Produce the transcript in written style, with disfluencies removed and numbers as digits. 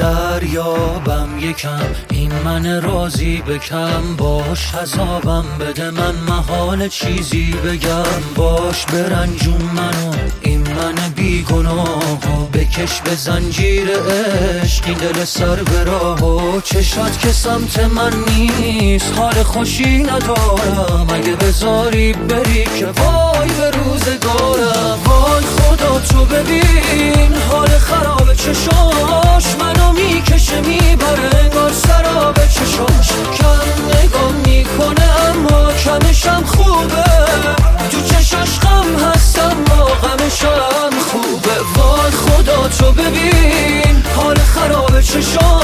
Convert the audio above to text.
دریابم یکم، این من راضی بکم. باش عذابم بده من محال چیزی بگم. باش برنجون منو این من بیگناهو، بکش به زنجیر عشق این دل سر به راهو. چشات که سمت من نیست حال خوشی ندارم، اگه بذاری بری که وای به روزگارم. وای خدا تو ببین حال خراب چشاش، منو میکشه میبره انگار سراب چشاش. کم نگاه میکنه اما کمشم خوبه، تو چشاش غم هست اما غمشم خوبه. وای خدا تو ببین حال خراب چشاش،